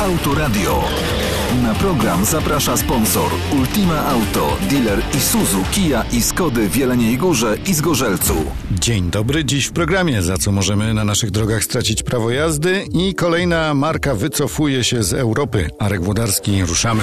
Autoradio. Na program zaprasza sponsor Ultima Auto, dealer Isuzu, Kia i Skody w Jeleniej Górze i Zgorzelcu. Dzień dobry, dziś w programie, za co możemy na naszych drogach stracić prawo jazdy i kolejna marka wycofuje się z Europy. Arek Włodarski, ruszamy.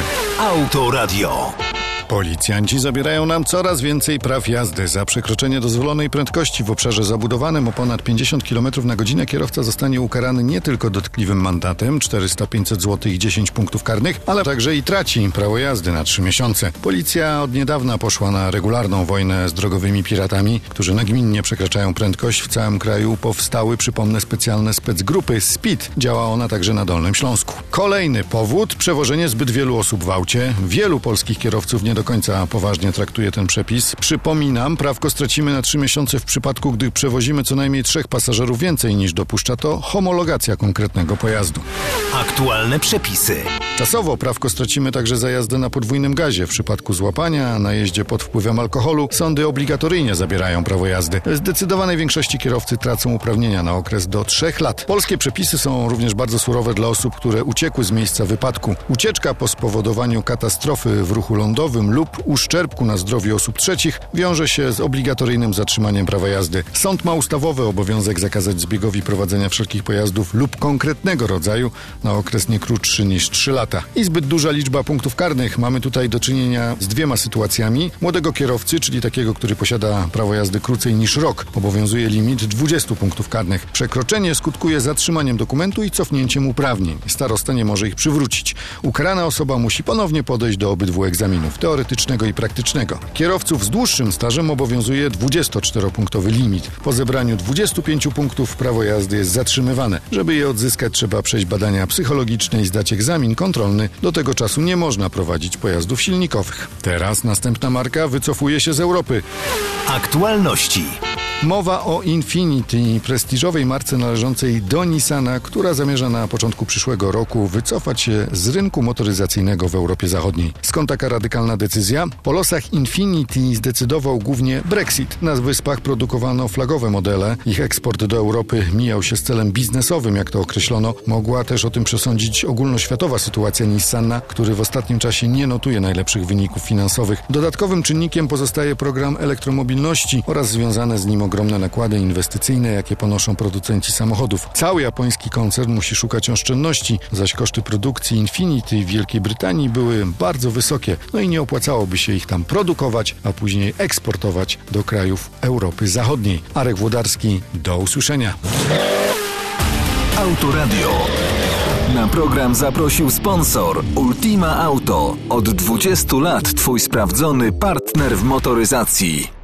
Autoradio. Policjanci zabierają nam coraz więcej praw jazdy. Za przekroczenie dozwolonej prędkości w obszarze zabudowanym o ponad 50 km na godzinę kierowca zostanie ukarany nie tylko dotkliwym mandatem 400-500 zł i 10 punktów karnych, ale także i traci prawo jazdy na 3 miesiące. Policja od niedawna poszła na regularną wojnę z drogowymi piratami, którzy nagminnie przekraczają prędkość. W całym kraju powstały, przypomnę, specjalne specgrupy SPID. Działa ona także na Dolnym Śląsku. Kolejny powód: przewożenie zbyt wielu osób w aucie. Wielu polskich kierowców nie do końca poważnie traktuje ten przepis. Przypominam, prawko stracimy na 3 miesiące w przypadku, gdy przewozimy co najmniej 3 pasażerów więcej niż dopuszcza to homologacja konkretnego pojazdu. Aktualne przepisy. Czasowo prawko stracimy także za jazdę na podwójnym gazie. W przypadku złapania na jeździe pod wpływem alkoholu sądy obligatoryjnie zabierają prawo jazdy. Zdecydowanej większości kierowcy tracą uprawnienia na okres do 3 lat. Polskie przepisy są również bardzo surowe dla osób, które uciekły z miejsca wypadku. Ucieczka po spowodowaniu katastrofy w ruchu lądowym lub uszczerbku na zdrowiu osób trzecich wiąże się z obligatoryjnym zatrzymaniem prawa jazdy. Sąd ma ustawowy obowiązek zakazać zbiegowi prowadzenia wszelkich pojazdów lub konkretnego rodzaju na okres nie krótszy niż 3 lata. I zbyt duża liczba punktów karnych. Mamy tutaj do czynienia z 2 sytuacjami. Młodego kierowcy, czyli takiego, który posiada prawo jazdy krócej niż rok, obowiązuje limit 20 punktów karnych. Przekroczenie skutkuje zatrzymaniem dokumentu i cofnięciem uprawnień. Starosta nie może ich przywrócić. Ukarana osoba musi ponownie podejść do obydwu egzaminów, teoretycznego i praktycznego. Kierowców z dłuższym stażem obowiązuje 24-punktowy limit. Po zebraniu 25 punktów prawo jazdy jest zatrzymywane. Żeby je odzyskać, trzeba przejść badania psychologiczne i zdać egzamin kontrolny. Do tego czasu nie można prowadzić pojazdów silnikowych. Teraz następna marka wycofuje się z Europy. Aktualności. Mowa o Infiniti, prestiżowej marce należącej do Nissana, która zamierza na początku przyszłego roku wycofać się z rynku motoryzacyjnego w Europie Zachodniej. Skąd taka radykalna decyzja? Po losach Infiniti zdecydował głównie Brexit. Na Wyspach produkowano flagowe modele. Ich eksport do Europy mijał się z celem biznesowym, jak to określono. Mogła też o tym przesądzić ogólnoświatowa sytuacja Nissana, który w ostatnim czasie nie notuje najlepszych wyników finansowych. Dodatkowym czynnikiem pozostaje program elektromobilności oraz związane z nim ogromne nakłady inwestycyjne, jakie ponoszą producenci samochodów. Cały japoński koncern musi szukać oszczędności, zaś koszty produkcji Infiniti w Wielkiej Brytanii były bardzo wysokie, no i nie opłacałoby się ich tam produkować, a później eksportować do krajów Europy Zachodniej. Arek Włodarski, do usłyszenia. Autoradio. Na program zaprosił sponsor Ultima Auto. Od 20 lat twój sprawdzony partner w motoryzacji.